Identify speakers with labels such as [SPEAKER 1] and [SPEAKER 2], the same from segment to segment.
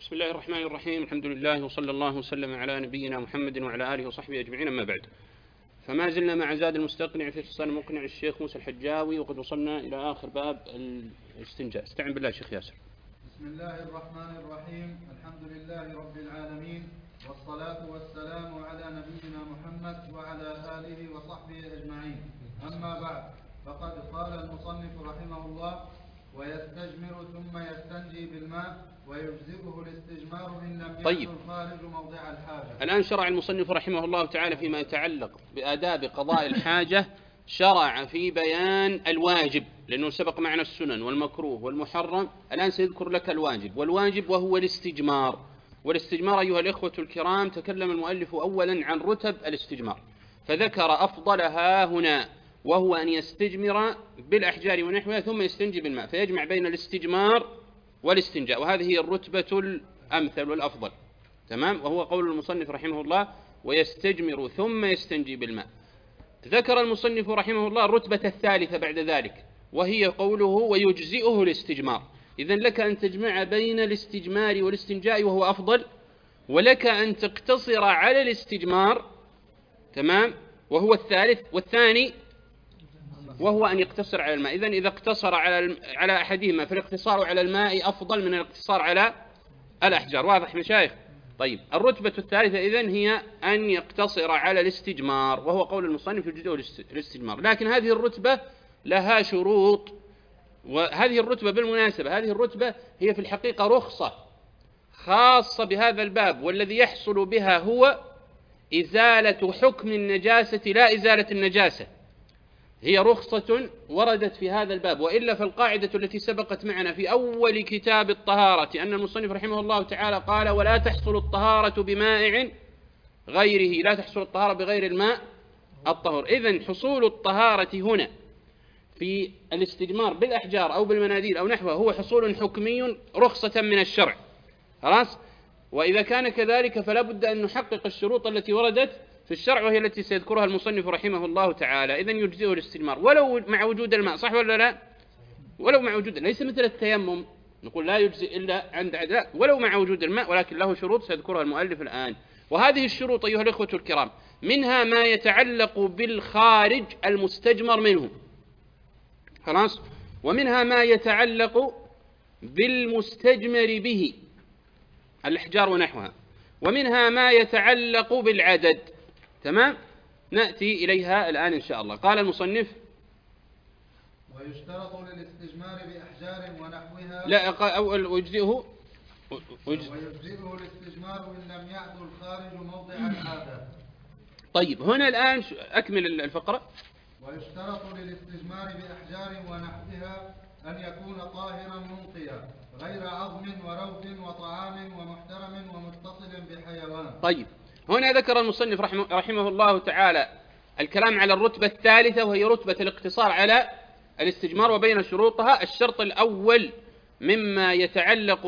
[SPEAKER 1] بسم الله الرحمن الرحيم. الحمد لله وصلى الله وسلم على نبينا محمد وعلى آله وصحبه أجمعين، أما بعد. فما زلنا مع زاد المستقنع في اختصار المقنع الشيخ موسى الحجاوي، وقد وصلنا إلى آخر باب الاستنجاء. استعن بالله شيخ ياسر.
[SPEAKER 2] بسم الله الرحمن الرحيم. الحمد لله رب العالمين، والصلاة والسلام على نبينا محمد وعلى آله وصحبه أجمعين، أما بعد. فقد قال المصنف رحمه الله: ويستجمر ثم يستنجي بالماء ويجزئه الاستجمار إن لم يكن الخارج موضع الحاجة.
[SPEAKER 1] الآن شرع المصنف رحمه الله تعالى فيما يتعلق بآداب قضاء الحاجة، شرع في بيان الواجب، لأنه سبق معنا السنن والمكروه والمحرم. الآن سيذكر لك الواجب، والواجب وهو الاستجمار. والاستجمار أيها الإخوة الكرام، تكلم المؤلف أولا عن رتب الاستجمار، فذكر أفضلها هنا، وهو أن يستجمر بالأحجار ونحوها ثم يستنجي بالماء، فيجمع بين الاستجمار والاستنجاء، وهذه هي الرتبة الأمثل والأفضل. تمام. وهو قول المصنف رحمه الله: ويستجمر ثم يستنجي بالماء. ذكر المصنف رحمه الله الرتبة الثالثة بعد ذلك، وهي قوله: ويجزئه الاستجمار. إذن لك أن تجمع بين الاستجمار والاستنجاء وهو أفضل، ولك أن تقتصر على الاستجمار، تمام، وهو الثالث، والثاني وهو أن يقتصر على الماء. إذن إذا اقتصر على أحدهما فالاقتصار على الماء أفضل من الاقتصار على الأحجار. واضح مشايخ؟ طيب، الرتبة الثالثة إذن هي أن يقتصر على الاستجمار، وهو قول المصنف يجزئه الاستجمار. لكن هذه الرتبة لها شروط، وهذه الرتبة بالمناسبة هذه الرتبة هي في الحقيقة رخصة خاصة بهذا الباب، والذي يحصل بها هو إزالة حكم النجاسة لا إزالة النجاسة. هي رخصة وردت في هذا الباب، وإلا فالقاعدة التي سبقت معنا في أول كتاب الطهارة أن المصنف رحمه الله تعالى قال: ولا تحصل الطهارة بمائع غيره، لا تحصل الطهارة بغير الماء الطهور. إذن حصول الطهارة هنا في الاستجمار بالأحجار أو بالمناديل أو نحوه هو حصول حكمي رخصة من الشرع، خلاص. وإذا كان كذلك فلا بد أن نحقق الشروط التي وردت في الشرع، وهي التي سيذكرها المصنف رحمه الله تعالى. إذن يجزئه الاستجمار ولو مع وجود الماء، صح ولا لا؟ ولو مع وجود، ليس مثل التيمم نقول لا يجزئ إلا عند لا، ولو مع وجود الماء، ولكن له شروط سيذكرها المؤلف الآن. وهذه الشروط أيها الإخوة الكرام منها ما يتعلق بالخارج المستجمر منه، خلاص، ومنها ما يتعلق بالمستجمر به الأحجار ونحوها، ومنها ما يتعلق بالعدد. تمام، نأتي إليها الآن إن شاء الله. قال المصنف:
[SPEAKER 2] ويشترط للاستجمار بأحجار ونحوها.
[SPEAKER 1] لا، أول ويجزئه
[SPEAKER 2] الاستجمار إن لم يعد الخارج موضع العادة.
[SPEAKER 1] طيب، هنا الآن أكمل الفقرة.
[SPEAKER 2] ويشترط للاستجمار بأحجار ونحوها أن يكون طاهرا منقيا غير عظم وروث وطعام ومحترم ومتصل بحيوان.
[SPEAKER 1] طيب، هنا ذكر المصنف رحمه الله تعالى الكلام على الرتبة الثالثة، وهي رتبة الاقتصار على الاستجمار وبين شروطها. الشرط الأول مما يتعلق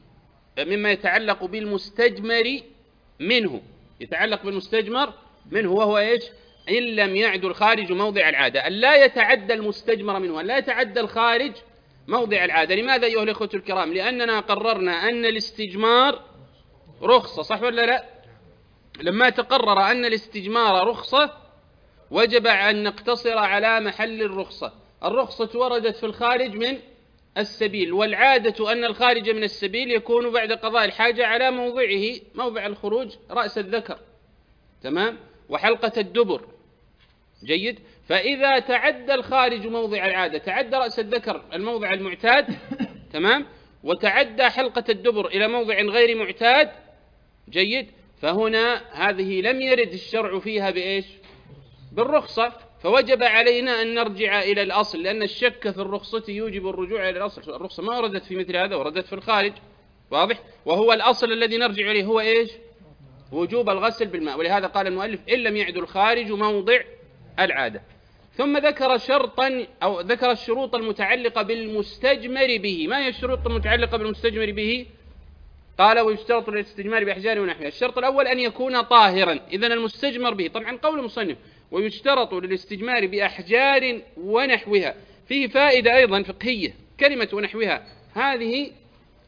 [SPEAKER 1] بالمستجمر منه، يتعلق بالمستجمر منه، وهو إيش؟ إن لم يعد الخارج موضع العادة، أن لا يتعدى المستجمر منه، أن لا يتعدى الخارج موضع العادة. لماذا أيها الأخوة الكرام؟ لأننا قررنا أن الاستجمار رخصة، صح ولا لا؟ لما تقرر أن الاستجمار رخصة وجب أن نقتصر على محل الرخصة. الرخصة وردت في الخارج من السبيل، والعادة أن الخارج من السبيل يكون بعد قضاء الحاجة على موضعه، موضع الخروج رأس الذكر، تمام، وحلقة الدبر، جيد. فإذا تعدى الخارج موضع العادة، تعدى رأس الذكر الموضع المعتاد، تمام، وتعدى حلقة الدبر إلى موضع غير معتاد، جيد، فهنا هذه لم يرد الشرع فيها بإيش؟ بالرخصة، فوجب علينا أن نرجع إلى الأصل، لأن الشك في الرخصة يوجب الرجوع إلى الأصل. الرخصة ما وردت في مثل هذا، وردت في الخارج، واضح. وهو الأصل الذي نرجع إليه هو إيش؟ وجوب الغسل بالماء. ولهذا قال المؤلف: إن لم يعد الخارج موضع العادة. ثم ذكر شرطا أو ذكر الشروط المتعلقة بالمستجمر به. ما هي الشروط المتعلقة بالمستجمر به؟ قال: ويشترط للاستجمار بأحجار ونحوها. الشرط الأول أن يكون طاهرا. إذن المستجمر به، طبعا قول المصنف ويشترط للاستجمار بأحجار ونحوها، فيه فائدة أيضا فقهية. كلمة ونحوها هذه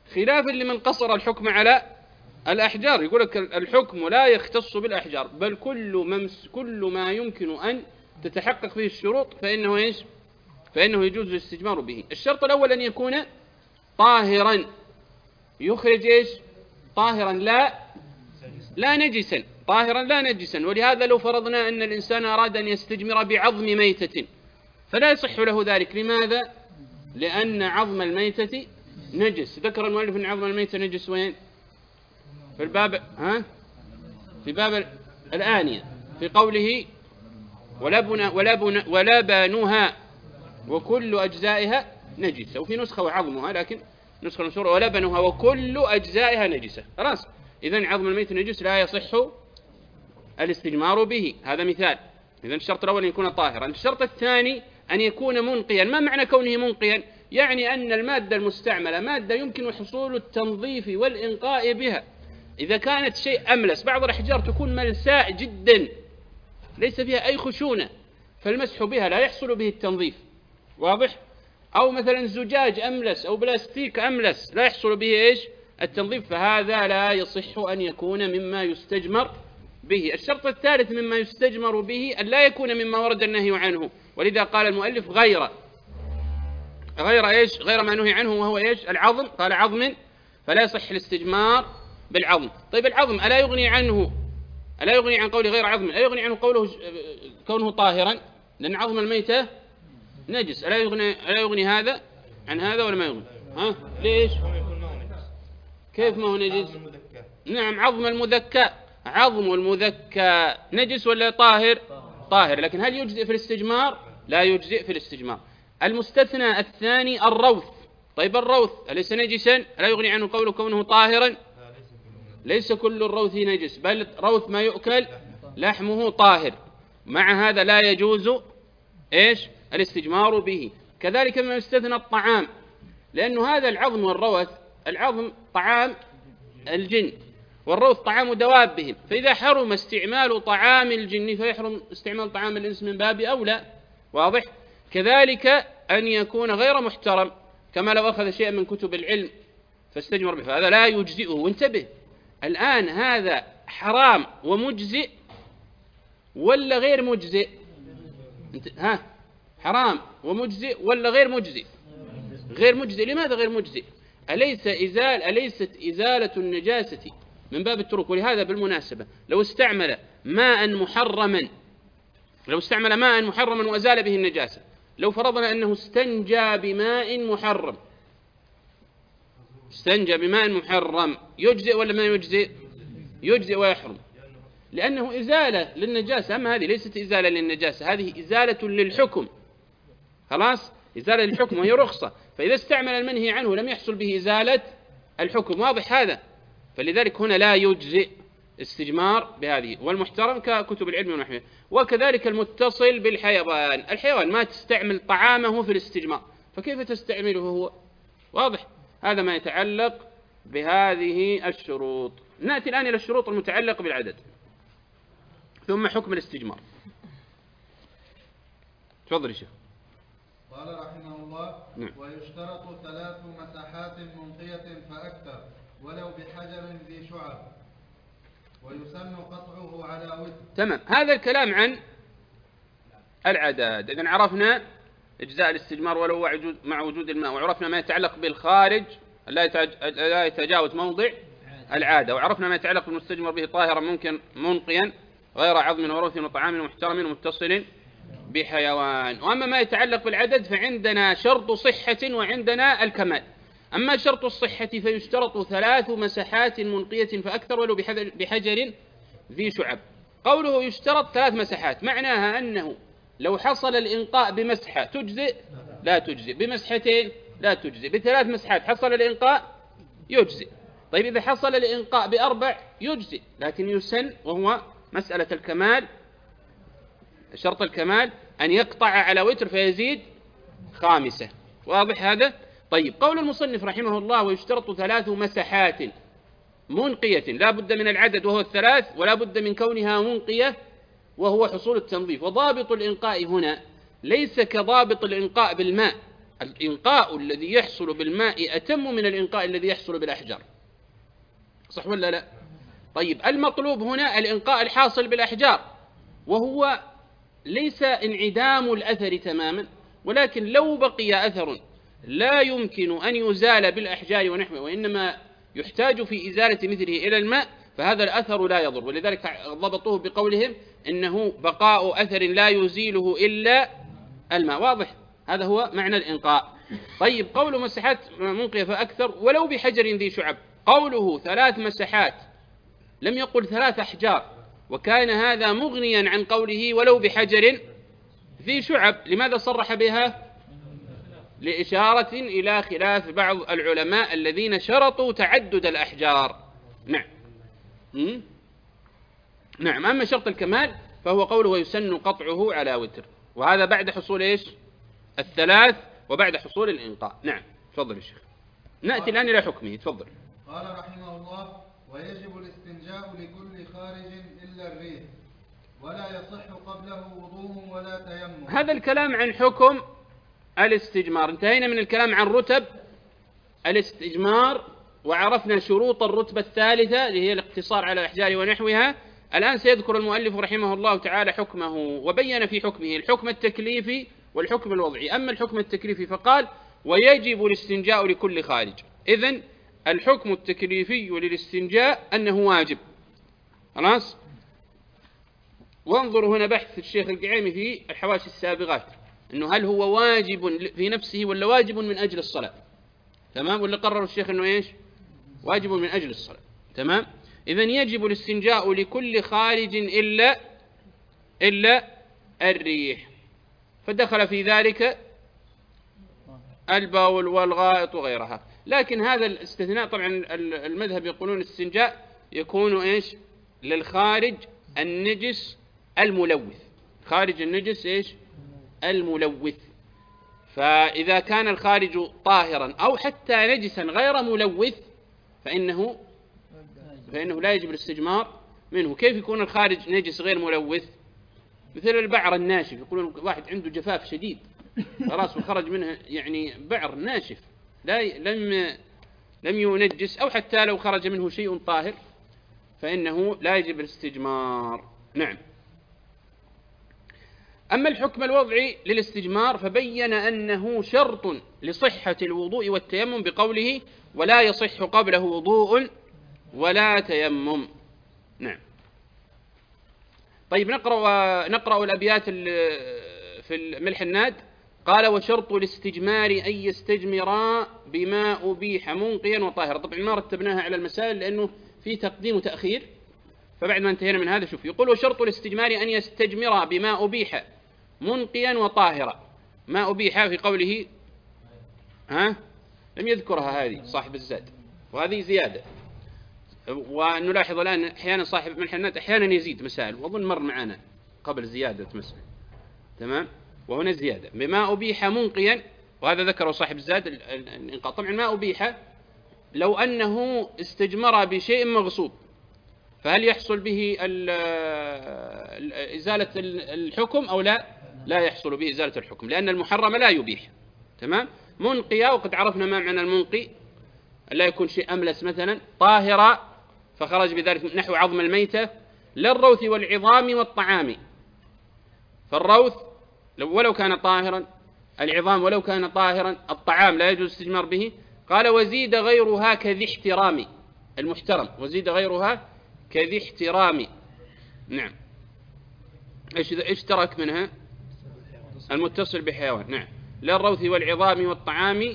[SPEAKER 1] خلاف لمن قصر الحكم على الأحجار، يقول لك الحكم لا يختص بالأحجار، بل كل ما يمكن أن تتحقق فيه الشروط فإنه إيش؟ فإنه يجوز الاستجمار به. الشرط الأول أن يكون طاهرا، يخرج إيش؟ طاهرا لا نجسا، طاهرا لا نجسا. ولهذا لو فرضنا أن الإنسان أراد أن يستجمر بعظم ميتة فلا يصح له ذلك. لماذا؟ لأن عظم الميتة نجس. ذكر المؤلف أن عظم الميتة نجس وين؟ في الباب في باب الآنية، في قوله ولبنها وكل أجزائها نجسة، وفي نسخة وعظمها، لكن نسخة مشهورة ولبنها وكل أجزائها نجسة. خلاص، إذن عظم الميت نجس لا يصح الاستجمار به. هذا مثال. إذن الشرط الأول أن يكون طاهرا. الشرط الثاني أن يكون منقيا. ما معنى كونه منقيا؟ يعني أن المادة المستعملة مادة يمكن حصول التنظيف والإنقاء بها. إذا كانت شيء أملس، بعض الأحجار تكون ملساء جدا ليس فيها أي خشونة، فالمسح بها لا يحصل به التنظيف، واضح؟ أو مثلا زجاج أملس أو بلاستيك أملس لا يحصل به إيش؟ التنظيف، فهذا لا يصح أن يكون مما يستجمر به. الشرط الثالث مما يستجمر به أن لا يكون مما ورد النهي عنه، ولذا قال المؤلف غير إيش؟ غير ما نهي عنه، وهو إيش؟ العظم. قال عظم، فلا يصح الاستجمار بالعظم. طيب العظم ألا يغني عن قوله غير عظم، ألا يغني عنه قوله كونه طاهرا؟ لأن عظم الميتة نجس. ألا يغني هذا عن هذا ولا ما يغني؟ ليش؟ كيف ما هو نجس؟ نعم، عظم المذكى نجس ولا طاهر؟ طاهر. لكن هل يجزئ في الاستجمار؟ لا يجزئ في الاستجمار. المستثنى الثاني الروث. طيب الروث أليس نجسا؟ لا يغني عنه قوله كونه طاهرا؟ ليس كل الروث نجس، بل روث ما يؤكل لحمه طاهر. مع هذا لا يجوز إيش؟ الاستجمار به. كذلك ما يستثنى الطعام، لأنه هذا العظم والروث، العظم طعام الجن والروث طعام دوابهم، فإذا حرم استعمال طعام الجن فيحرم استعمال طعام الإنس من باب أولى، واضح؟ كذلك أن يكون غير محترم، كما لو أخذ شيئا من كتب العلم فاستجمر به، فهذا لا يجزئه. وانتبه الآن، هذا حرام ومجزئ ولا غير مجزئ؟ حرام ومجزئ ولا غير مجزئ؟ غير مجزئ. لماذا غير مجزئ؟ أليست إزالة النجاسة من باب الترك؟ ولهذا بالمناسبة لو استعمل ماء محرما وأزال به النجاسة، لو فرضنا أنه استنجى بماء محرم، يجزئ ولا ما يجزئ؟ يجزئ ويحرم، لأنه إزالة للنجاسة. أما هذه ليست إزالة للنجاسة، هذه إزالة للحكم. خلاص، إزالة للحكم وهي رخصة، فإذا استعمل المنهي عنه لم يحصل به إزالة الحكم، واضح هذا؟ فلذلك هنا لا يجزئ استجمار بهذه. والمحترم ككتب العلم ونحوه. وكذلك المتصل بالحيوان، الحيوان ما تستعمل طعامه في الاستجمار، فكيف تستعمله هو؟ واضح؟ هذا ما يتعلق بهذه الشروط. نأتي الآن إلى الشروط المتعلقة بالعدد، ثم حكم الاستجمار. تفضل يا شيخ.
[SPEAKER 2] قال رحمه الله: ويشترط 3 مساحات منقية فأكثر ولو بحجر ذي شعب، ويسن قطعه على وتر.
[SPEAKER 1] تمام. هذا الكلام عن العدد. إذن عرفنا إجزاء الاستجمار ولو مع وجود الماء، وعرفنا ما يتعلق بالخارج لا يتجاوز موضع العادة، وعرفنا ما يتعلق بالمستجمر به طاهرا ممكن منقيا غير عظم وروث وطعام ومحترم ومتصل بحيوان. وأما ما يتعلق بالعدد فعندنا شرط صحة وعندنا الكمال. أما شرط الصحة فيشترط 3 مساحات منقية فأكثر ولو بحجر ذي شعب. قوله يشترط 3 مساحات معناها أنه لو حصل الإنقاء بمسحة تجزئ؟ لا تجزئ. بمسحتين؟ لا تجزئ. ب3 مسحات حصل الإنقاء يجزئ. طيب إذا حصل الإنقاء ب4 يجزئ، لكن يسن، وهو مسألة الكمال، شرط الكمال أن يقطع على وتر فيزيد 5. واضح هذا؟ طيب، قول المصنف رحمه الله: ويشترط 3 مساحات منقية، لا بد من العدد وهو 3، ولا بد من كونها منقية وهو حصول التنظيف. وضابط الإنقاء هنا ليس كضابط الإنقاء بالماء، الإنقاء الذي يحصل بالماء أتم من الإنقاء الذي يحصل بالأحجار، صح ولا لا؟ طيب المطلوب هنا الإنقاء الحاصل بالأحجار، وهو ليس انعدام الأثر تماما، ولكن لو بقي أثر لا يمكن أن يزال بالأحجار ونحوه، وإنما يحتاج في إزالة مثله إلى الماء، فهذا الأثر لا يضر، ولذلك ضبطوه بقولهم إنه بقاء أثر لا يزيله إلا الماء. واضح؟ هذا هو معنى الإنقاء. طيب قوله مسحات منقية فأكثر ولو بحجر ذي شعب، قوله 3 مسحات لم يقل 3 أحجار، وكان هذا مغنيا عن قوله ولو بحجر ذي شعب. لماذا صرح بها؟ لإشارة إلى خلاف بعض العلماء الذين شرطوا تعدد الأحجار. نعم. نعم. أما شرط الكمال فهو قوله ويسن قطعه على وتر، وهذا بعد حصول إيش؟ 3 وبعد حصول الإنقاء. نعم. تفضل يا شيخ. نأتي الآن إلى حكمه. تفضل.
[SPEAKER 2] قال رحمه الله ويجب الاستنجاء لكل خارج إلا الريح، ولا يصح قبله وضوء ولا تيمم.
[SPEAKER 1] هذا الكلام عن حكم الاستجمار. انتهينا من الكلام عن رتب الاستجمار وعرفنا شروط الرتبة الثالثة اللي هي الاقتصار على الأحجار ونحوها. الآن سيذكر المؤلف رحمه الله تعالى حكمه، وبين في حكمه الحكم التكليفي والحكم الوضعي. أما الحكم التكليفي فقال ويجب الاستنجاء لكل خارج. إذن الحكم التكليفي للاستنجاء أنه واجب. خلاص. وانظروا هنا بحث الشيخ القعيمي في الحواشي السابقات، أنه هل هو واجب في نفسه ولا واجب من أجل الصلاة؟ تمام. ولا قرر الشيخ أنه إيش؟ واجب من أجل الصلاة. تمام. إذن يجب الاستنجاء لكل خارج إلا الريح، فدخل في ذلك البول والغائط وغيرها. لكن هذا الاستثناء طبعا المذهب يقولون الاستنجاء يكون إيش؟ للخارج النجس الملوث. خارج النجس إيش؟ الملوث. فإذا كان الخارج طاهرا أو حتى نجسا غير ملوث فإنه لا يجب الاستجمار منه. كيف يكون الخارج نجس غير ملوث؟ مثل البعر الناشف، يقولون واحد عنده جفاف شديد خلاص وخرج منه يعني بعر ناشف لم ينجس، أو حتى لو خرج منه شيء طاهر فإنه لا يجب الاستجمار. نعم. أما الحكم الوضعي للاستجمار فبين أنه شرط لصحة الوضوء والتيمم بقوله ولا يصح قبله وضوء ولا تيمم. نعم. طيب نقرأ الأبيات في الملح الناد. قال وشرط الاستجمار أن يستجمرا بما أبيح منقيا وطاهرا. طبعا ما رتبناها على المسائل لأنه في تقديم وتأخير، فبعد ما انتهينا من هذا شوف يقول وشرط الاستجمار أن يستجمرا بما أبيح منقيا وطاهرا. ما أبيح في قوله لم يذكرها هذه صاحب الزاد، وهذه زيادة. ونلاحظ الآن أحيانا صاحب ملح الناد أحيانا يزيد مسائل، وأظن مر معنا قبل زيادة مسألة. تمام. وهنا زيادة بما أبيح منقيا، وهذا ذكره صاحب الزاد الإنقاء. طبعا ما أبيح لو أنه استجمر بشيء مغصوب فهل يحصل به إزالة الحكم أو لا يحصل به إزالة الحكم، لأن المحرم لا يبيح. تمام. منقيا، وقد عرفنا ما معنى المنقي، لا يكون شيء أملس مثلا. طاهرا فخرج بذلك نحو عظم الميتة. للروث والعظام والطعام، فالروث ولو كان طاهرا، العظام ولو كان طاهرا، الطعام لا يجوز الاستجمار به. قال وزيد غيرها كذي احترام، المحترم وزيد غيرها كذي احترام. نعم. ايش ترك منها؟ المتصل بحيوان. نعم. للروث والعظام والطعام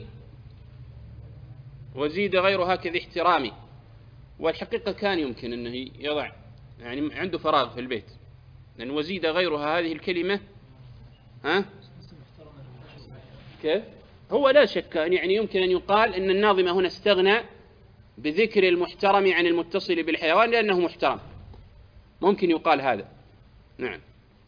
[SPEAKER 1] وزيد غيرها كذي احترام. والحقيقة كان يمكن أنه يضع يعني عنده فراغ في البيت، لأن وزيد غيرها هذه الكلمة كيف؟ هو لا شك يعني يمكن أن يقال أن الناظم هنا استغنى بذكر المحترم عن المتصل بالحيوان لأنه محترم، ممكن يقال هذا. نعم.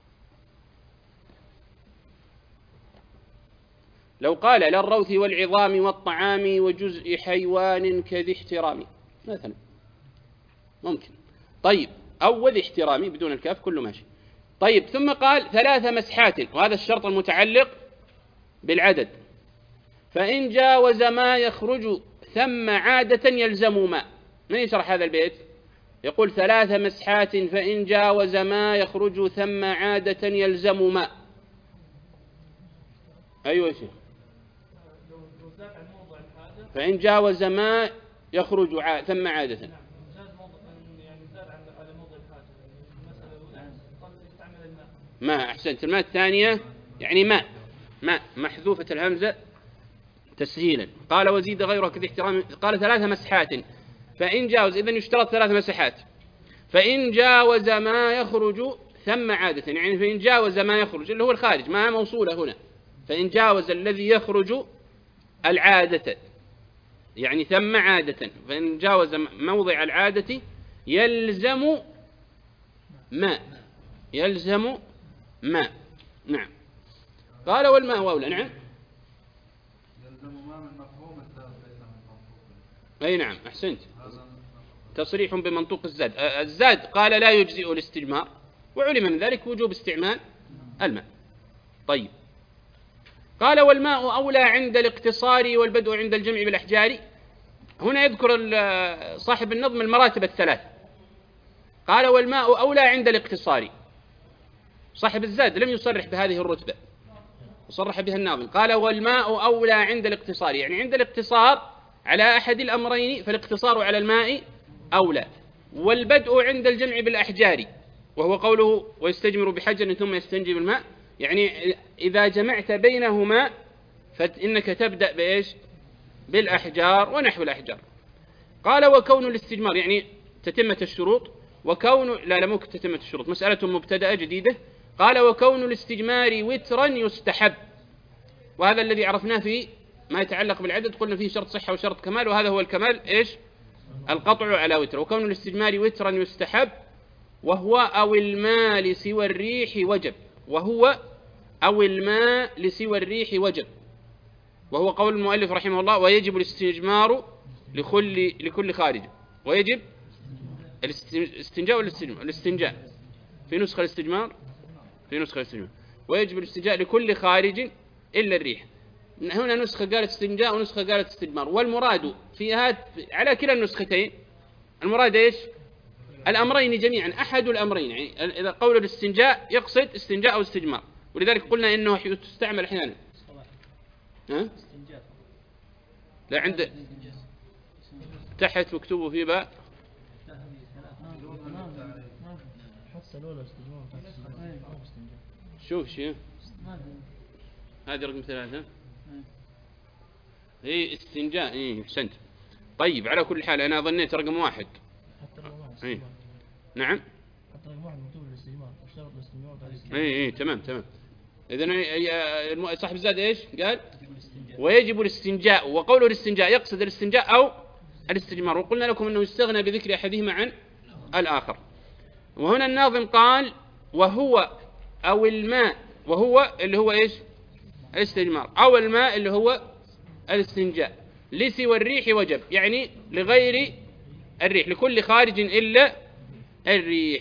[SPEAKER 1] لو قال للروث والعظام والطعام وجزء حيوان كذي احترامي مثلا ممكن. طيب. أو وذي احترامي بدون الكاف كله ماشي. طيب. ثم قال 3 مسحات، وهذا الشرط المتعلق بالعدد. فإن جاوز ما يخرج ثم عادة يلزم ما. من يشرح هذا البيت؟ يقول 3 مسحات فإن جاوز ما يخرج ثم عادة يلزم ما. أيوة شيخ. فإن جاوز ما يخرج ثم عادة. ما أحسنت. الماء الثانية يعني ماء محذوفة الهمزة تسهيلا. قال وزيد غيره كذا احترام. قال 3 مسحات فإن جاوز، إذن يشترط 3 مسحات. فإن جاوز ما يخرج ثم عادة، يعني فإن جاوز ما يخرج اللي هو الخارج، ما موصولة هنا. فإن جاوز الذي يخرج العادة يعني ثم عادة، فإن جاوز موضع العادة يلزم ما. نعم. قال والماء أولى. نعم.
[SPEAKER 2] يلزم ما من مفهوم الزاد ليس من منطوق.
[SPEAKER 1] أي نعم أحسنت. تصريح بمنطوق الزاد. الزاد قال لا يجزئ الاستجمار، وعلم من ذلك وجوب استعمال الماء. طيب. قال والماء أولى عند الاقتصار والبدء عند الجمع بالأحجار. هنا يذكر صاحب النظم المراتب الثلاث. قال والماء أولى عند الاقتصار. صاحب الزاد لم يصرح بهذه الرتبة، وصرح بها الناظم. قال والماء أولى عند الاقتصار، يعني عند الاقتصار على أحد الأمرين فالاقتصار على الماء أولى. والبدء عند الجمع بالأحجار، وهو قوله ويستجمر بحجر ثم يستنجي بالماء، يعني إذا جمعت بينهما فإنك تبدأ بإيش؟ بالأحجار ونحو الأحجار. قال وكون الاستجمار يعني تتمة الشروط، وكون لا ممكن تتمة الشروط، مسألة مبتدأة جديدة. قال وكون الاستجمار وترا يستحب، وهذا الذي عرفناه في ما يتعلق بالعدد، قلنا فيه شرط صحة وشرط كمال، وهذا هو الكمال إيش؟ القطع على وتر. وكون الاستجمار وترا يستحب، وهو أو الماء لسوى الريح وجب. وهو أو الماء لسوى الريح وجب، وهو قول المؤلف رحمه الله ويجب الاستجمار لكل خارج. ويجب الاستنجاء والاستنجاء في نسخة الاستجمار، ويجب الاستنجاء لكل خارج إلا الريح. هنا نسخة قالت استنجاء ونسخة قالت استجمار، والمراد فيها على كلا النسختين المراد إيش؟ الأمرين جميعا، أحد الأمرين. يعني إذا قول الاستنجاء يقصد استنجاء أو استجمار، ولذلك قلنا إنه تستعمل أحيانا. لا عند تحت مكتوب في باء شوف شيء هذه رقم 3 هي استنجاء. احسنت. طيب على كل حال أنا ظنيت رقم 1. نعم
[SPEAKER 3] حتى رقم 1 مكتوب الاستجمار اشترط الاستجمار.
[SPEAKER 1] تمام. إذن صاحب الزاد إيش قال؟ ويجب الاستنجاء، وقوله الاستنجاء يقصد الاستنجاء أو الاستجمار، وقلنا لكم أنه يستغنى بذكر أحدهما عن الآخر. وهنا الناظم قال وهو أو الماء، وهو اللي هو إيش؟ الاستجمار، أو الماء اللي هو الاستنجاء، لسوى الريح وجب، يعني لغير الريح، لكل خارج إلا الريح.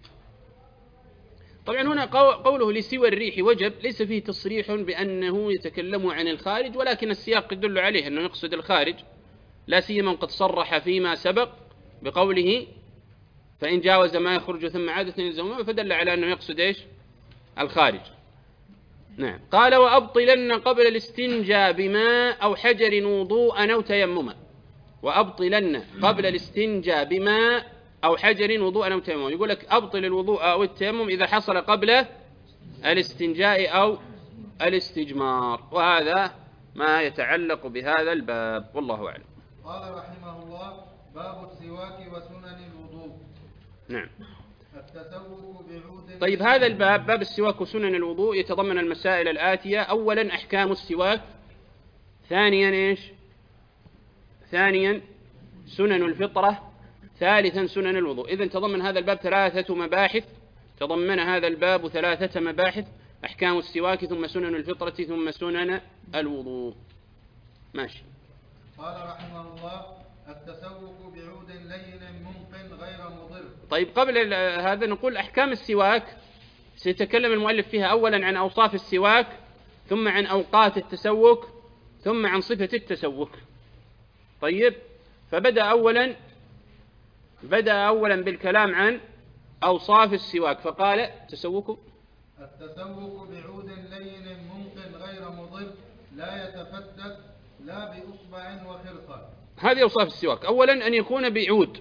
[SPEAKER 1] طبعا هنا قوله لسوى الريح وجب ليس فيه تصريح بأنه يتكلم عن الخارج، ولكن السياق يدل عليه أنه يقصد الخارج، لا سيما قد صرح فيما سبق بقوله فإن جاوز ما يخرج ثم عادة يلزم، فدل على أنه يقصد إيش؟ الخارج. نعم. قال وأبطلن قبل الاستنجاء بماء أو حجر وضوءا أو تيمما. وأبطلن قبل الاستنجاء بماء أو حجر وضوءا أو تيمما، يقول لك أبطل الوضوء أو التيمم إذا حصل قبل الاستنجاء أو الاستجمار، وهذا ما يتعلق بهذا الباب، والله أعلم.
[SPEAKER 2] قال رحمه الله باب السواك وسنن الوضوء.
[SPEAKER 1] نعم.
[SPEAKER 2] التسوك بعود.
[SPEAKER 1] طيب هذا الباب باب السواك وسنن الوضوء يتضمن المسائل الآتية: أولا أحكام السواك، ثانيا إيش؟ ثانيا سنن الفطرة، ثالثا سنن الوضوء. إذن تضمن هذا الباب 3 مباحث، تضمن هذا الباب 3 مباحث: أحكام السواك ثم سنن الفطرة ثم سنن الوضوء. ماشي.
[SPEAKER 2] قال رحمه الله التسوك بعود لين ممق غير مضر.
[SPEAKER 1] طيب قبل هذا نقول أحكام السواك سيتكلم المؤلف فيها أولا عن أوصاف السواك، ثم عن أوقات التسوك، ثم عن صفة التسوك. طيب، فبدأ أولا بالكلام عن أوصاف السواك، فقال التسوك
[SPEAKER 2] بعود لين ممكن غير مضر لا يتفتت لا بإصبع وخرقة.
[SPEAKER 1] هذه أوصاف السواك. أولا أن يكون بعود.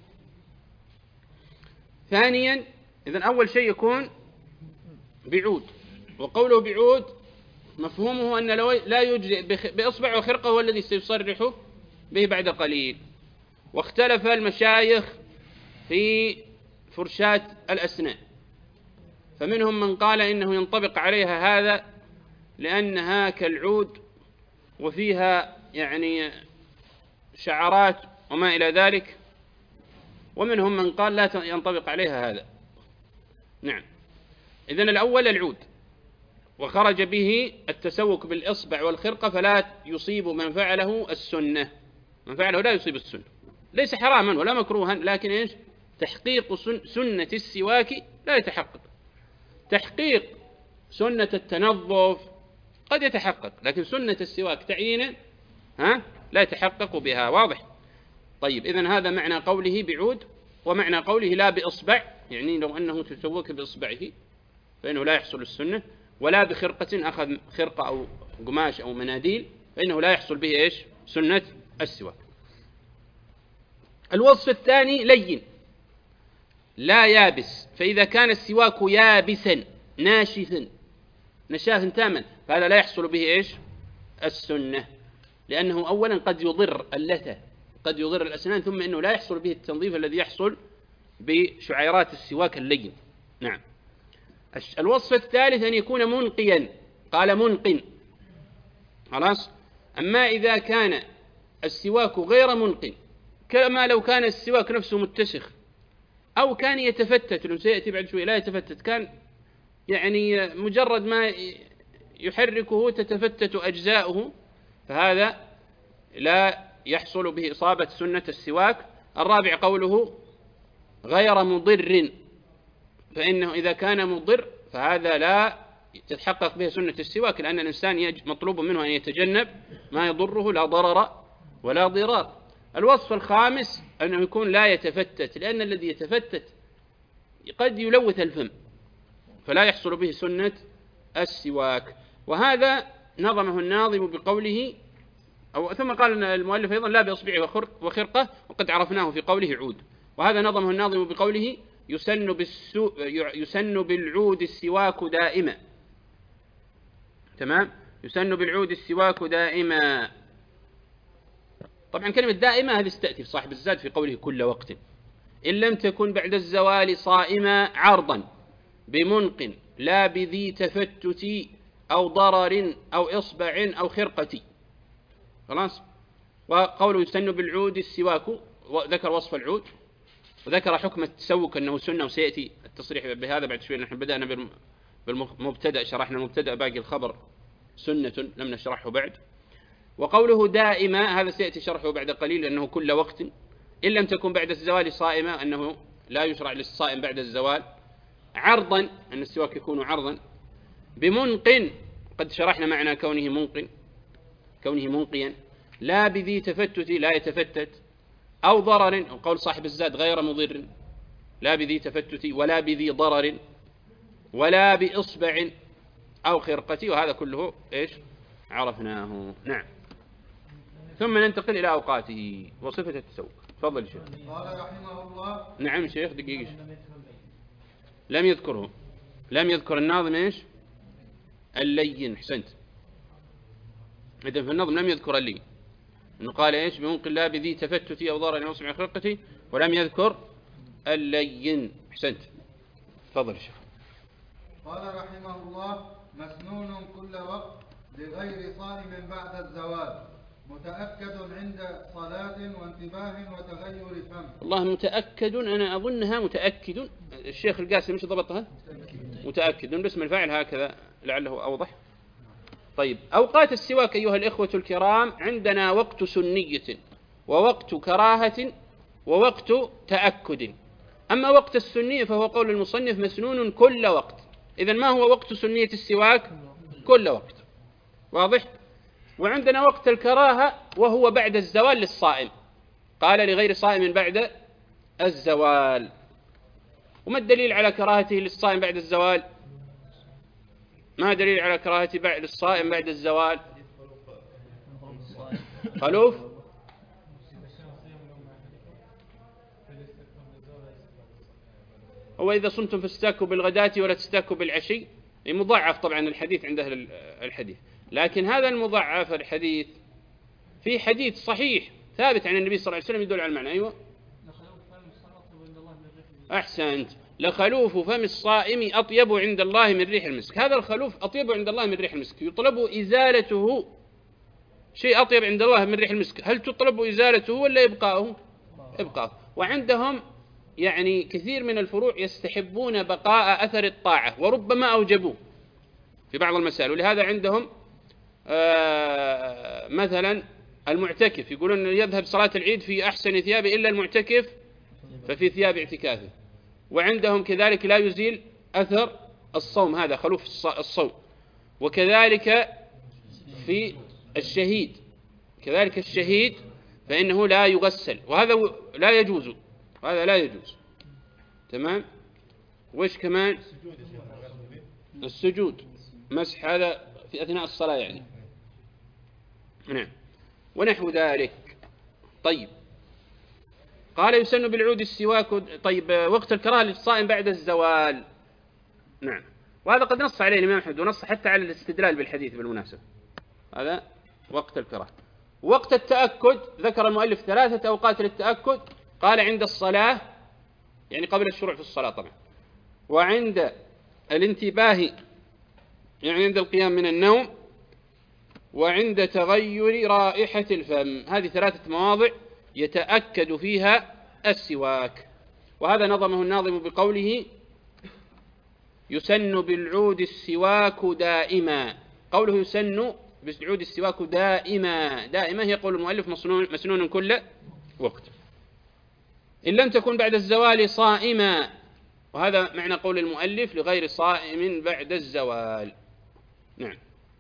[SPEAKER 1] ثانيا، إذن أول شيء يكون بعود، وقوله بعود مفهومه أن لا يجزئ بإصبع وخرقة، هو الذي سيصرح به بعد قليل. واختلف المشايخ في فرشاة الأسنان، فمنهم من قال إنه ينطبق عليها هذا لأنها كالعود وفيها يعني شعرات وما إلى ذلك، ومنهم من قال لا ينطبق عليها هذا. نعم، إذن الأول العود، وخرج به التسوك بالإصبع والخرقة، فلا يصيب من فعله السنة. من فعله لا يصيب السنة، ليس حراما ولا مكروها، لكن إيش؟ تحقيق سنة السواك لا يتحقق. تحقيق سنة التنظف قد يتحقق، لكن سنة السواك تعيينا لا يتحقق بها. واضح؟ طيب، إذن هذا معنى قوله بعود، ومعنى قوله لا بإصبع، يعني لو أنه تسوك بإصبعه فإنه لا يحصل السنة، ولا بخرقة أخذ خرقة أو قماش أو مناديل فإنه لا يحصل به إيش؟ سنة السواك. الوصف الثاني لين لا يابس، فإذا كان السواك يابسا ناشفا نشافا تاما فهذا لا يحصل به إيش؟ السنة، لأنه أولا قد يضر اللثة، قد يضر الأسنان، ثم إنه لا يحصل به التنظيف الذي يحصل بشعيرات السواك اللين. نعم. الوصف الثالث أن يكون منقيا، قال منقن، خلاص. أما إذا كان السواك غير منقن، كما لو كان السواك نفسه متسخ أو كان يتفتت، لو سيأتي بعد شوي لا يتفتت، كان يعني مجرد ما يحركه تتفتت أجزاؤه، فهذا لا يحصل به إصابة سنة السواك. الرابع قوله غير مضر، فإنه إذا كان مضر فهذا لا تتحقق به سنة السواك، لأن الإنسان مطلوب منه أن يتجنب ما يضره، لا ضرر ولا ضرار. الوصف الخامس أنه يكون لا يتفتت، لأن الذي يتفتت قد يلوث الفم، فلا يحصل به سنة السواك. وهذا نظمه الناظم بقوله ثم قال المؤلف أيضا لا بإصبعه وخرقة، وقد عرفناه في قوله عود. وهذا نظمه الناظم بقوله يسن بالعود السواك دائما. تمام، يسن بالعود السواك دائما. طبعا كلمة دائما هذه استأتي في صاحب الزاد في قوله كل وقت، إن لم تكن بعد الزوال صائما عرضا بمنق لا بذي تفتت أو ضرر أو إصبع أو خرقة. خلاص. وقوله يسن بالعود السواك، وذكر وصف العود وذكر حكم التسوك أنه سنة، وسيأتي التصريح بهذا بعد شوي. نحن بدأنا بالمبتدأ، شرحنا المبتدأ، باقي الخبر سنة لم نشرحه بعد. وقوله دائما هذا سيأتي شرحه بعد قليل، لأنه كل وقت. إن لم تكن بعد الزوال صائمة، أنه لا يشرع للصائم بعد الزوال. عرضا، أن السواك يكون عرضا. بمنق، قد شرحنا معنى كونه منقيا. لا بذي تفتت، لا يتفتت. أو ضرر، وقول صاحب الزاد غير مضر، لا بذي تفتت ولا بذي ضرر ولا بإصبع أو خرقة. وهذا كله إيش؟ عرفناه. نعم. ثم ننتقل إلى أوقاته وصفة التسوك. تفضل شيخ.
[SPEAKER 2] قال رحمه الله.
[SPEAKER 1] نعم شيخ، دقيقة. لم يذكر الناظم إيش؟ اللين. حسنت. إذن في النظم لم يذكر اللين، إنه قال إيش؟ بمنقل لا بذي تفتت أو ضرر أو إصبع خرقة، ولم يذكر اللين. حسنت. تفضل شيخ.
[SPEAKER 2] قال رحمه الله مسنون كل وقت لغير صائم بعد الزوال، متأكد عند صلاة وانتباه وتغير فم.
[SPEAKER 1] والله متأكد، أنا أظنها متأكد. الشيخ القاسم مش ضبطها؟ متأكد باسم الفاعل هكذا لعله أوضح. طيب، أوقات السواك أيها الإخوة الكرام عندنا وقت سنية ووقت كراهة ووقت تأكد. أما وقت السنية فهو قول المصنف مسنون كل وقت. إذن ما هو وقت سنية السواك؟ كل وقت. واضح؟ وعندنا وقت الكراهة وهو بعد الزوال للصائم، قال لغير صائم بعد الزوال. وما الدليل على كراهته للصائم بعد الزوال؟ ما دليل على كراهته بعد الصائم بعد الزوال؟ خلوف هو إذا صمتم فاستاكوا بالغداة ولا تستاكوا بالعشي، مضاعف طبعا الحديث عند أهل الحديث، لكن هذا المضاعف الحديث في حديث صحيح ثابت عن النبي صلى الله عليه وسلم يدل على المعنى. أيوة أحسنت، لخلوف فم الصائم أطيب عند الله من ريح المسك. هذا الخلوف أطيب عند الله من ريح المسك، يطلب إزالته. شيء أطيب عند الله من ريح المسك، هل تطلب إزالته ولا إبقاؤه؟ إبقاؤه. وعندهم يعني كثير من الفروع يستحبون بقاء أثر الطاعة وربما أوجبوه في بعض المسائل، ولهذا عندهم مثلا المعتكف يقولون يذهب صلاة العيد في أحسن ثيابه إلا المعتكف ففي ثياب اعتكافه. وعندهم كذلك لا يزيل أثر الصوم، هذا خلوف الصوم. وكذلك في الشهيد، كذلك الشهيد فإنه لا يغسل، وهذا لا يجوز، هذا لا يجوز. تمام. وش كمان؟ السجود، مسح هذا في أثناء الصلاة يعني. نعم. ونحو ذلك. طيب، قال يسن بالعود السواك. طيب، وقت الكراهة للصائم بعد الزوال. نعم. وهذا قد نص عليه الإمام أحمد، ونص حتى على الاستدلال بالحديث بالمناسبة. هذا وقت الكراهة. وقت التأكد ذكر المؤلف 3 أوقات للتأكد، قال عند الصلاة يعني قبل الشروع في الصلاة طبعا، وعند الانتباه يعني عند القيام من النوم، وعند تغير رائحة الفم. هذه 3 مواضع يتأكد فيها السواك. وهذا نظمه الناظم بقوله يسن بالعود السواك دائما. قوله يسن بالعود السواك دائما، دائما هي قول المؤلف مسنون كل وقت، إن لم تكن بعد الزوال صائما. وهذا معنى قول المؤلف لغير صائم بعد الزوال. نعم.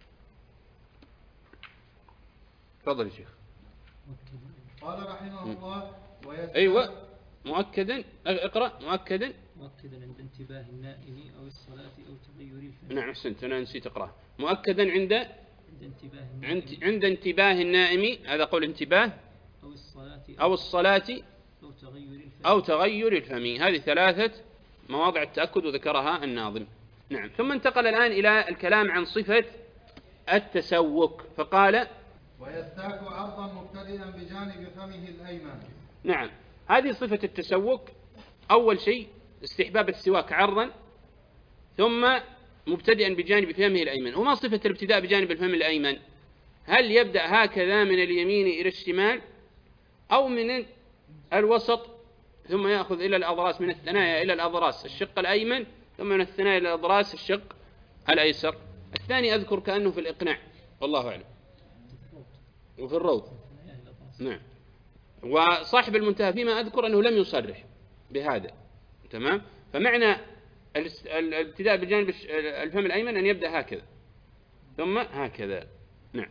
[SPEAKER 1] تفضل يا شيخ.
[SPEAKER 2] قال رحمه الله
[SPEAKER 1] أيوة مؤكدا، اقرأ مؤكدا.
[SPEAKER 3] مؤكدا عند انتباه النائم أو الصلاة أو تغير الفم.
[SPEAKER 1] نعم أحسنت، أنا نسيت أقرأ. مؤكدا عند
[SPEAKER 3] انتباه النائم
[SPEAKER 1] عند انتباه النائم، هذا قول انتباه، أو الصلاة أو تغير الفم. هذه 3 مواضع التأكد وذكرها الناظم. نعم. ثم انتقل الآن إلى الكلام عن صفة التسوك، فقال
[SPEAKER 2] ويستاك عرضا مبتدئا بجانب فمه الأيمن.
[SPEAKER 1] نعم، هذه صفة التسوك. أول شيء استحباب السواك عرضا، ثم مبتدئا بجانب فمه الأيمن. وما صفة الابتداء بجانب الفم الأيمن؟ هل يبدأ هكذا من اليمين إلى الشمال، أو من الوسط ثم يأخذ إلى الأضراس، من الثنايا إلى الأضراس الشق الأيمن، ثم من الثنايا إلى الأضراس الشق الأيسر؟ الثاني أذكر كأنه في الإقناع، والله أعلم، وفي الروض. نعم. وصاحب المنتهى فيما أذكر أنه لم يصرح بهذا. تمام. فمعنى الابتداء بجانب الفم الأيمن أن يبدأ هكذا ثم هكذا. نعم.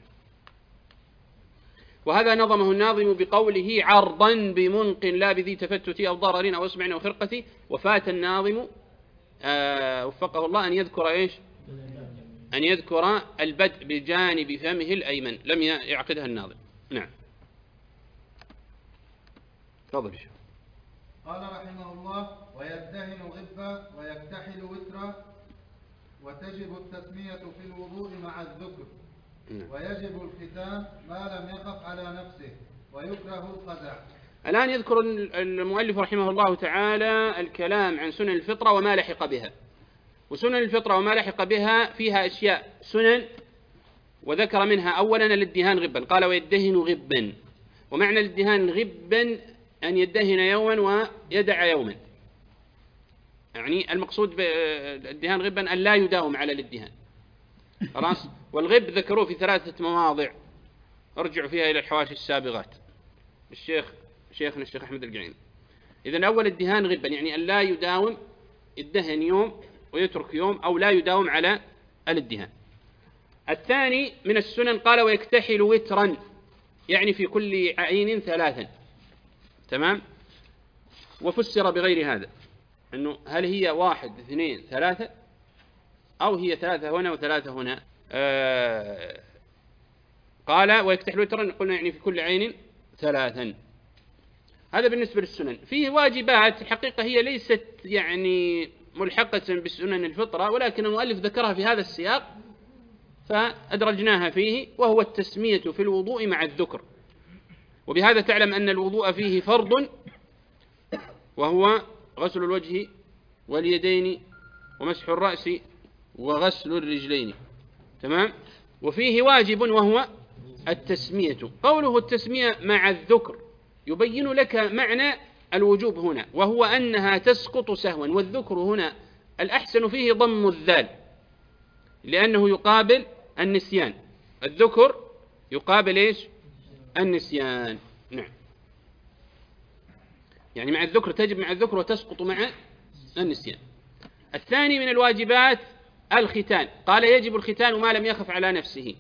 [SPEAKER 1] وهذا نظمه الناظم بقوله عرضا بمنق لا بذي تفتت أو ضرر أو إصبع أو خرقة. وفات الناظم وفقه الله أن يذكر إيش؟ أن يذكر البدء بجانب فمه الأيمن، لم يعقدها الناظم. نعم. تفضل.
[SPEAKER 2] قال رحمه الله ويدهن غبا ويكتحل وترا، وتجب التسمية في الوضوء مع الذكر، ويجب الختان ما لم يخف على نفسه، ويكره القزع.
[SPEAKER 1] الآن يذكر المؤلف رحمه الله تعالى الكلام عن سنن الفطرة وما لحق بها. وسنن الفطرة وما لحق بها فيها أشياء سنن، وذكر منها أولا الادهان غبا. قال ويدهن غبا، ومعنى الادهان غبا أن يدهن يوما ويدع يوما، يعني المقصود بالادهان غبا أن لا يداوم على الادهان. خلاص. والغب ذكروه في 3 مواضع، ارجعوا فيها إلى الحواشي السابغات شيخنا الشيخ أحمد القعيم. إذن أول الدهان غبا يعني أن لا يداوم، يدهن يوم ويترك يوم، أو لا يداوم على الادهان. الثاني من السنن قال ويكتحل وترا، يعني في كل عين 3. تمام. وفسر بغير هذا، أنه هل هي 1 2 3 أو هي 3 هنا و3 هنا. قال ويكتحل وترا، قلنا يعني في كل عين 3. هذا بالنسبة للسنن. فيه واجبات حقيقة هي ليست يعني ملحقة بسنن الفطرة، ولكن المؤلف ذكرها في هذا السياق فأدرجناها فيه، وهو التسمية في الوضوء مع الذكر. وبهذا تعلم أن الوضوء فيه فرض، وهو غسل الوجه واليدين ومسح الرأس وغسل الرجلين. تمام. وفيه واجب وهو التسمية. قوله التسمية مع الذكر يبين لك معنى الوجوب هنا، وهو أنها تسقط سهوا. والذكر هنا الأحسن فيه ضم الذال، لأنه يقابل النسيان. الذكر يقابل إيش؟ النسيان. نعم، يعني مع الذكر تجب مع الذكر وتسقط مع النسيان. الثاني من الواجبات الختان. قال يجب الختان ما لم يخف على نفسه.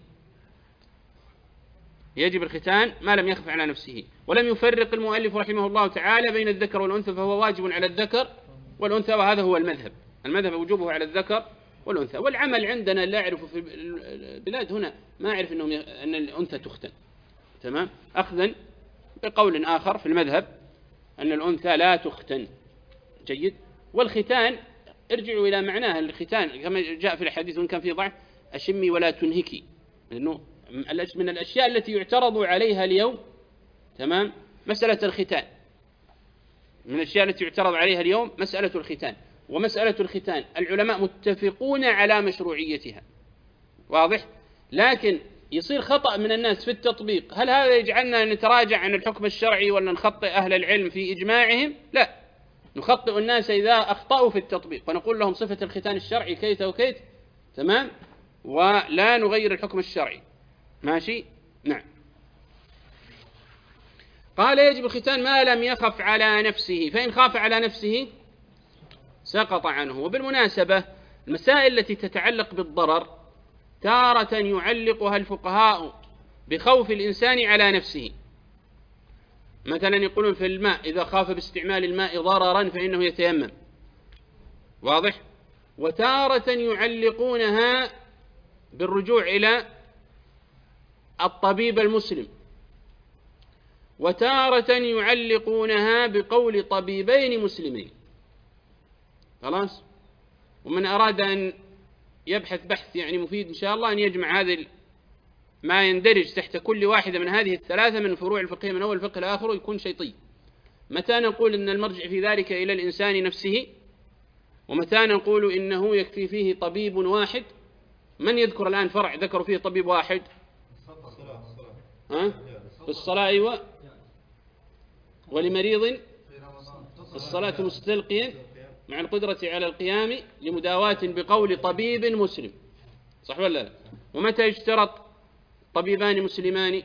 [SPEAKER 1] يجب الختان ما لم يخف على نفسه. ولم يفرق المؤلف رحمه الله تعالى بين الذكر والأنثى، فهو واجب على الذكر والأنثى، وهذا هو المذهب. المذهب وجوبه على الذكر والأنثى. والعمل عندنا لا أعرف في البلاد هنا، ما أعرف أن الأنثى تختن. تمام. أخذا بقول آخر في المذهب أن الأنثى لا تختن. جيد. والختان ارجعوا إلى معناه. الختان كما جاء في الحديث وإن كان فيه ضعف: أشمي ولا تنهكي، لأنه من الأشياء التي يعترض عليها اليوم. تمام. مسألة الختان من الأشياء التي يعترض عليها اليوم مسألة الختان. ومسألة الختان العلماء متفقون على مشروعيتها، واضح. لكن يصير خطأ من الناس في التطبيق. هل هذا يجعلنا نتراجع عن الحكم الشرعي ولا نخطئ أهل العلم في إجماعهم؟ لا، نخطئ الناس إذا أخطأوا في التطبيق، فنقول لهم صفة الختان الشرعي كيت وكيت. تمام. ولا نغير الحكم الشرعي. ماشي. نعم. قال يجب الختان ما لم يخف على نفسه، فإن خاف على نفسه سقط عنه. وبالمناسبة المسائل التي تتعلق بالضرر تارة يعلقها الفقهاء بخوف الإنسان على نفسه. مثلا يقولون في الماء إذا خاف باستعمال الماء ضررا فإنه يتيمم، واضح. وتارة يعلقونها بالرجوع إلى الطبيب المسلم، وتارة يعلقونها بقول طبيبين مسلمين. خلاص. ومن أراد أن يبحث بحث يعني مفيد إن شاء الله أن يجمع هذا ما يندرج تحت كل واحدة من هذه الثلاثة من فروع الفقه من أول الفقه لآخره، يكون شيء طيب. متى نقول إن المرجع في ذلك إلى الإنسان نفسه، ومتى نقول إنه يكفي فيه طبيب واحد. من يذكر الآن فرع ذكروا فيه طبيب واحد؟ في الصلاة. أيوة. ولمريض الصلاة مستلقيا مع القدرة على القيام لمداواة بقول طبيب مسلم، صح ولا لا؟ ومتى يشترط طبيبان مسلمان؟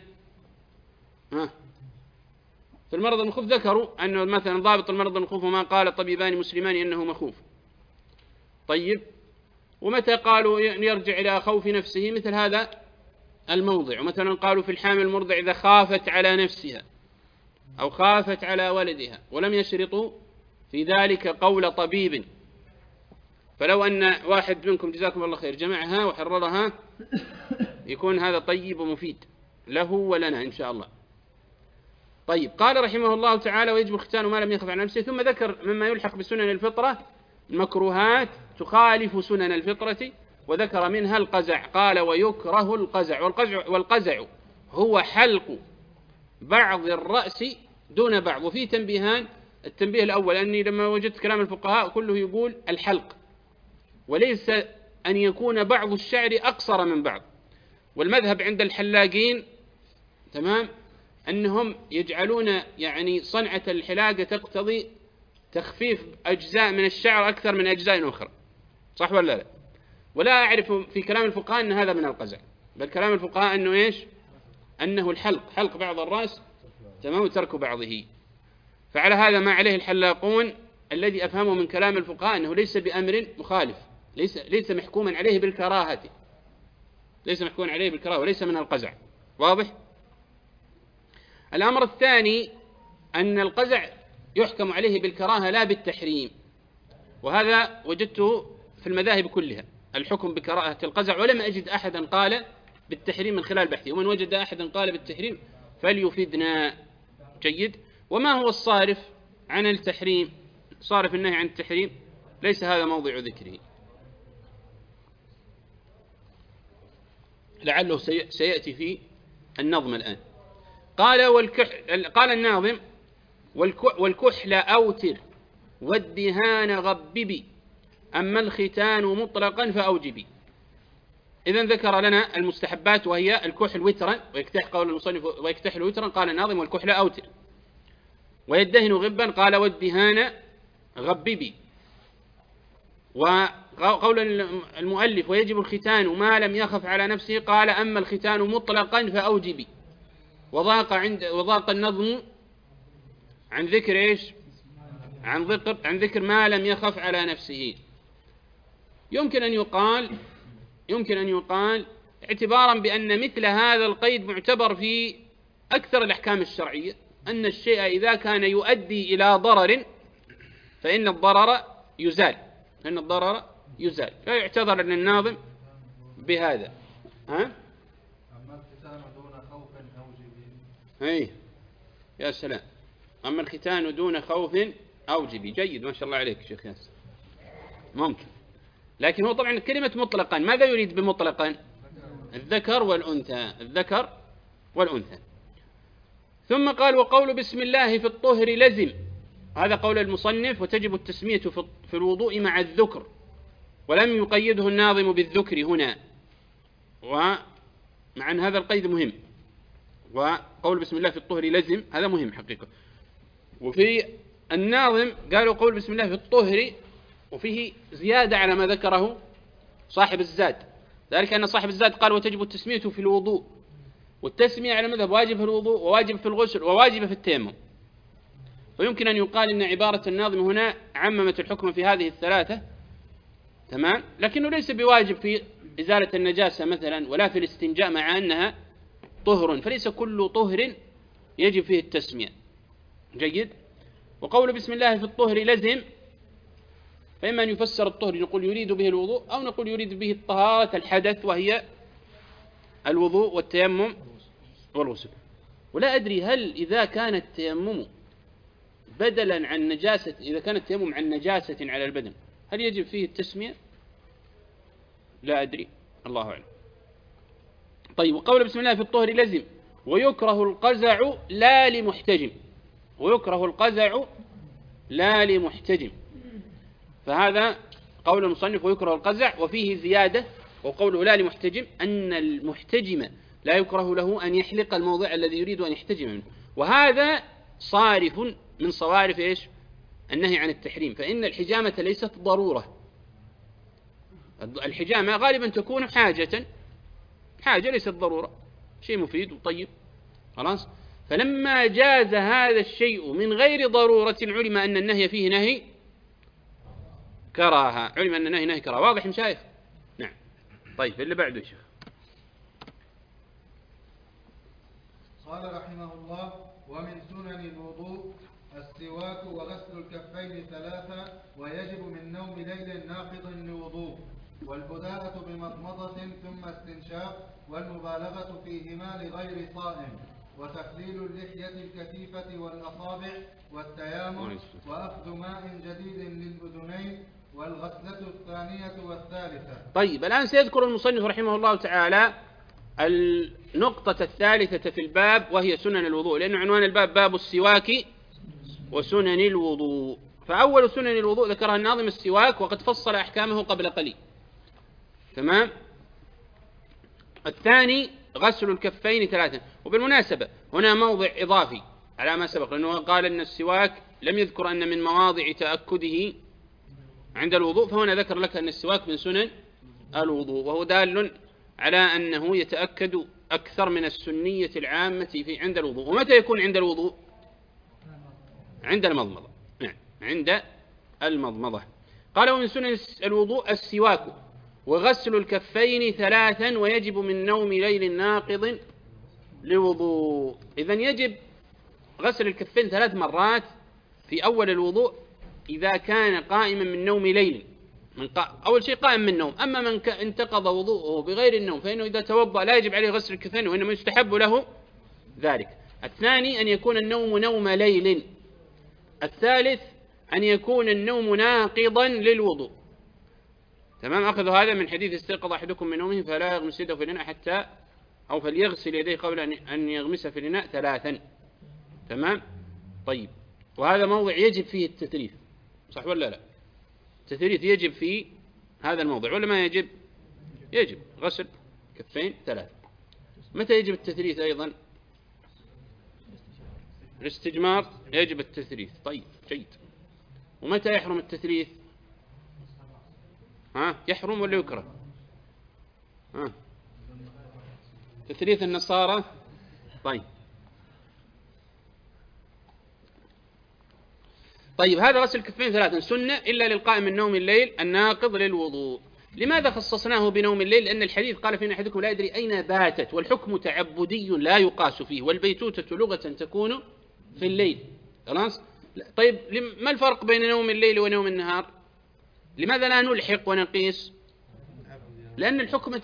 [SPEAKER 1] في المرض المخوف ذكروا أنه مثلا ضابط المرض المخوف وما قال طبيبان مسلمان إنه مخوف. طيب. ومتى قالوا يرجع إلى خوف نفسه؟ مثل هذا الموضع. ومثلا قالوا في الحامل المرضع إذا خافت على نفسها أو خافت على ولدها، ولم يشرطوا في ذلك قول طبيب. فلو أن واحد منكم جزاكم الله خير جمعها وحررها يكون هذا طيب ومفيد له ولنا إن شاء الله. طيب. قال رحمه الله تعالى ويجب الختان ما لم يخف على نفسه. ثم ذكر مما يلحق بسنن الفطرة مكروهات تخالف سنن الفطرة، وذكر منها القزع. قال ويكره القزع. والقزع هو حلق بعض الرأس دون بعض. وفي تنبيهان. التنبيه الأول أني لما وجدت كلام الفقهاء كله يقول الحلق، وليس أن يكون بعض الشعر أقصر من بعض. والمذهب عند الحلاقين تمام أنهم يجعلون يعني صنعة الحلاقة تقتضي تخفيف أجزاء من الشعر أكثر من أجزاء أخرى، صح ولا لا؟ ولا أعرف في كلام الفقهاء أن هذا من القزع، بل كلام الفقهاء أنه إيش؟ أنه الحلق، حلق بعض الرأس تمام وترك بعضه. فعلى هذا ما عليه الحلاقون الذي أفهمه من كلام الفقهاء أنه ليس بأمر مخالف، ليس محكوما عليه بالكراهة، ليس محكوما عليه بالكراهة وليس من القزع. واضح؟ الأمر الثاني أن القزع يحكم عليه بالكراهة لا بالتحريم، وهذا وجدته في المذاهب كلها الحكم بكراهة القزع، ولم أجد أحدا قال بالتحريم من خلال بحثي، ومن وجد أحدا قال بالتحريم فليفيدنا. جيد. وما هو الصارف عن التحريم؟ صارف النهي عن التحريم ليس هذا موضع ذكره، لعله سيأتي في النظم الآن. قال الناظم: والكحل أوتر والدهان غببي، أما الختان مطلقا فأوجبي. إذن ذكر لنا المستحبات وهي الكحل وترا، قول المصنف ويكتحل وترا، قال الناظم: والكحل أوتر. ويدهن غبا، قال: والدهان غببي. وقول المؤلف: ويجب الختان ما لم يخف على نفسه، قال: أما الختان مطلقا فأوجبي. وضاق النظم عن ذكر إيش؟ عن ذكر ما لم يخف على نفسه. يمكن أن يقال اعتبارا بأن مثل هذا القيد معتبر في أكثر الأحكام الشرعية، أن الشيء إذا كان يؤدي إلى ضرر فإن الضرر يزال، فيعتذر أن الناظم بهذا.
[SPEAKER 2] أما الختان دون خوف أوجبي.
[SPEAKER 1] يا سلام. أما الختان دون خوف أوجبي. جيد، ما شاء الله عليك شيخ ياسر. ممكن، لكن هو طبعا كلمة مطلقا ماذا يريد بمطلقا؟ الذكر والأنثى. ثم قال: وقول بسم الله في الطهر لزم. هذا قول المصنف، وتجب التسمية في الوضوء مع الذكر، ولم يقيده الناظم بالذكر هنا، ومع أن هذا القيد مهم. وقول بسم الله في الطهر لزم هذا مهم حقيقة. وفي الناظم قالوا قول بسم الله في الطهر، وفيه زيادة على ما ذكره صاحب الزاد، ذلك أن صاحب الزاد قال: وتجب التسمية في الوضوء، والتسمية على مذهب واجب في الوضوء وواجب في الغسل وواجب في التيمم. ويمكن أن يقال إن عبارة الناظم هنا عممت الحكم في هذه الثلاثة، تمام، لكنه ليس بواجب في إزالة النجاسة مثلا، ولا في الاستنجاء مع أنها طهر، فليس كل طهر يجب فيه التسمية. جيد. وقول بسم الله في الطهر لزم، فإما أن يفسر الطهر نقول يريد به الوضوء، أو نقول يريد به الطهارة الحدث وهي الوضوء والتيمم والغسل. ولا أدري هل إذا كان التيمم بدلا عن نجاسة، إذا كان التيمم عن نجاسة على البدن هل يجب فيه التسمية؟ لا أدري، الله أعلم. طيب. وقول بسم الله في الطهر لزم، ويكره القزع لا لمحتجم. فهذا قول المصنف ويكره القزع، وفيه زيادة، وقوله لا لمحتجم أن المحتجم لا يكره له أن يحلق الموضع الذي يريد أن يحتجم منه، وهذا صارف من صوارف إيش؟ النهي عن التحريم. فإن الحجامة ليست ضرورة، الحجامة غالبا تكون حاجة ليست ضرورة، شيء مفيد وطيب، خلاص. فلما جاز هذا الشيء من غير ضرورة علم أن النهي فيه نهي كراهة، واضح مشايخ؟ نعم. طيب، اللي بعده يا شيخ.
[SPEAKER 2] قال رحمه الله: ومن سنن الوضوء السواك وغسل الكفين 3، ويجب من نوم ليل ناقض لوضوء، والبداءة بمضمضة ثم استنشاق، والمبالغة فيهما لغير صائم، وتخليل اللحية الكثيفة والأصابع، والتيامن، وأخذ ماء جديد للأذنين، والغسلة الثانية والثالثة.
[SPEAKER 1] طيب، الآن سيذكر المصنف رحمه الله تعالى النقطة الثالثة في الباب، وهي سنن الوضوء، لأن عنوان الباب باب السواك وسنن الوضوء. فأول سنن الوضوء ذكرها الناظم السواك، وقد فصل أحكامه قبل قليل، تمام. الثاني غسل الكفين 3. وبالمناسبة هنا موضع إضافي على ما سبق، لأنه قال أن السواك لم يذكر أن من مواضع تأكده عند الوضوء، فهنا ذكر لك أن السواك من سنن الوضوء، وهو دال على أنه يتأكد أكثر من السنية العامة عند الوضوء. ومتى يكون عند الوضوء؟ عند المضمضة. نعم، عند المضمضة. قال: ومن سنن الوضوء السواك، وغسل الكفين 3 ويجب من نوم ليل ناقض لوضوء. إذن يجب غسل الكفين 3 مرات في أول الوضوء إذا كان قائما من نوم ليل، أول شيء قائم من النوم. أما من انتقض وضوءه بغير النوم فإنه إذا توضأ لا يجب عليه غسل الكفين وإنما يستحب له ذلك. الثاني أن يكون النوم نوم ليل. الثالث أن يكون النوم ناقضا للوضوء. تمام. أخذ هذا من حديث استيقظ أحدكم من نومه فلا يغمس يده في الإناء حتى أو فليغسل يديه قبل أن يغمس في الإناء 3. تمام. طيب، وهذا موضع يجب فيه التثليث، صح ولا لا؟ التثليث يجب في هذا الموضع ولا ما يجب؟ يجب غسل كفين 3. متى يجب التثليث أيضا؟ الاستجمار يجب التثليث. طيب، جيد. ومتى يحرم التثليث؟ يحرم ولا يكره؟ تثليث النصارى. طيب، هذا غسل الكفين 3 سنة إلا للقائم من نوم الليل الناقض للوضوء. لماذا خصصناه بنوم الليل؟ لأن الحديث قال فإن أحدكم لا يدري أين باتت، والحكم تعبدي لا يقاس فيه، والبيتوتة لغة تكون في الليل. خلاص. طيب، ما الفرق بين نوم الليل ونوم النهار؟ لماذا لا نلحق ونقيس؟ لأن الحكم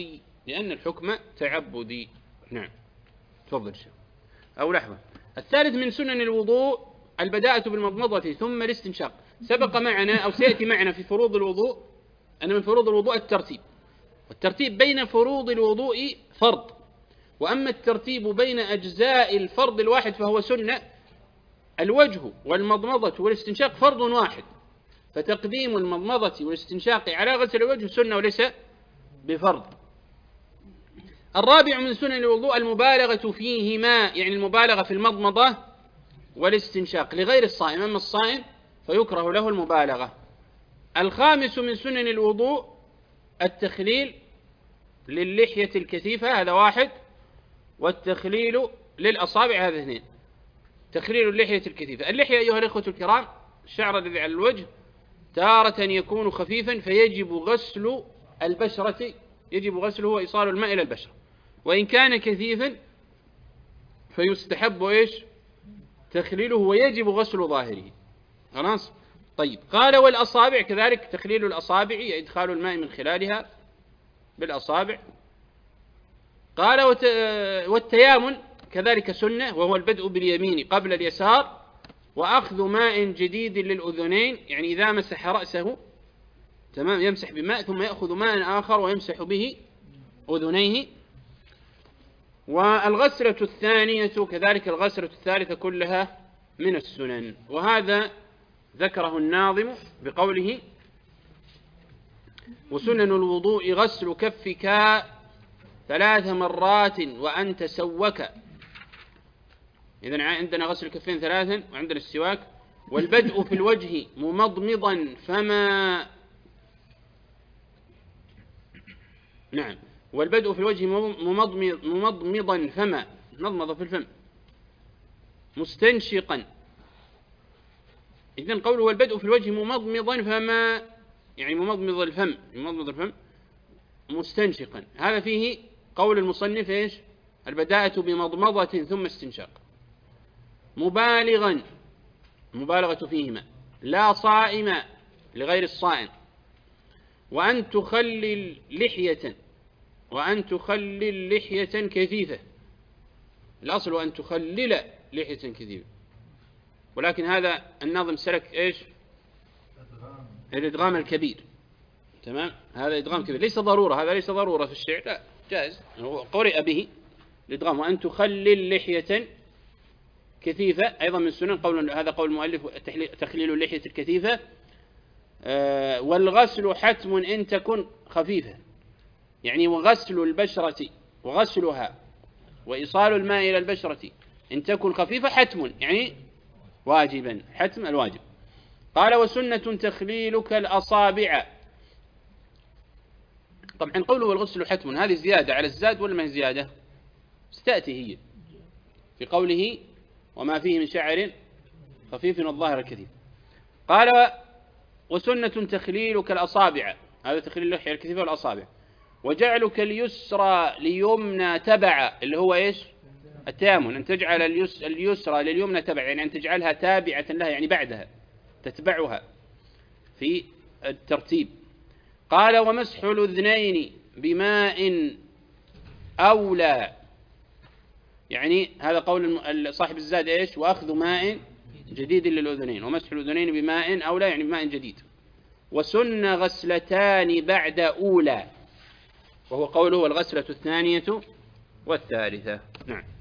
[SPEAKER 1] تعبدي. نعم. تفضل شيخ. أو لحظة. الثالث من سنن الوضوء البداءة بالمضمضة ثم الاستنشاق. سبق معنا أو سيأتي معنا في فروض الوضوء أن من فروض الوضوء الترتيب، والترتيب بين فروض الوضوء فرض، وأما الترتيب بين أجزاء الفرض الواحد فهو سنة. الوجه والمضمضة والاستنشاق فرض واحد، فتقديم المضمضة والاستنشاق على غسل الوجه سنة وليس بفرض. الرابع من سنن الوضوء المبالغة فيهما، يعني المبالغة في المضمضة والاستنشاق لغير الصائم، أما الصائم فيكره له المبالغة. الخامس من سنن الوضوء التخليل للحية الكثيفة، هذا 1، والتخليل للأصابع، هذا 2. تخليل اللحية الكثيفة. اللحية أيها الإخوة الكرام الشعر الذي على الوجه تارة يكون خفيفا فيجب غسل البشرة، يجب غسله وإيصال الماء إلى البشرة، وإن كان كثيفا فيستحب تخليله ويجب غسل ظاهره. خلاص. طيب، قال والأصابع كذلك تخليل الأصابع، إدخال الماء من خلالها بالأصابع. قال والتيامن كذلك سنة، وهو البدء باليمين قبل اليسار، وأخذ ماء جديد للأذنين، يعني إذا مسح رأسه تمام يمسح بماء ثم يأخذ ماء آخر ويمسح به أذنيه. والغسلة الثانية كذلك الغسلة الثالثة كلها من السنن. وهذا ذكره الناظم بقوله وسنن الوضوء غسل كفك 3 مرات وأن تسوك. إذن عندنا غسل الكفين 3 وعندنا السواك. والبدء في الوجه ممضمضا فما، نعم، والبدء في الوجه ممضمضا فما، مضمض في الفم، مستنشقا. إذن قوله والبدء في الوجه ممضمضا فما، يعني ممضمض الفم مستنشقا. هذا فيه قول المصنف البداءة بمضمضة ثم استنشاق. مبالغة فيهما، لا صائم لغير الصائم. وأن تخلل لحية كثيفة. الأصل أن تخلل لحية كثيفة، ولكن هذا الناظم سلك الإدغام الكبير. تمام. هذا إدغام كبير ليس ضرورة، هذا ليس ضرورة في الشعر، لا جائز، هو قرئ به الإدغام. وأن تخلل لحية كثيفة أيضا من السنن، هذا قول المؤلف تخليل اللحية الكثيفة. والغسل حتم إن تكن خفيفة، يعني وغسل البشرة وغسلها وإيصال الماء إلى البشرة إن تكن خفيفة حتم، يعني واجبا، حتم الواجب. قال وسنة تخليلك الأصابع. طبعا قوله والغسل حتم هذه زيادة على الزاد ولا ما هي زيادة؟ ستأتي هي في قوله وما فيه من شعر خفيف والظاهر الكثيف. قال وسنة تخليلك الأصابع، هذا تخليل اللحية الكثيفة والأصابع. وجعلك اليسرى ليمنى تبع، اللي هو إيش؟ التيامن، أن تجعل اليسرى لليمنى تبع، يعني أن تجعلها تابعة لها، يعني بعدها تتبعها في الترتيب. قال ومسح الأذنين بماء أولى، يعني هذا قول صاحب الزاد إيش؟ وأخذ ماء جديد للأذنين، ومسح الأذنين بماء أولى يعني بماء جديد. وسن غسلتان بعد أولى، وهو قوله والغسلة الثانية والثالثة. نعم.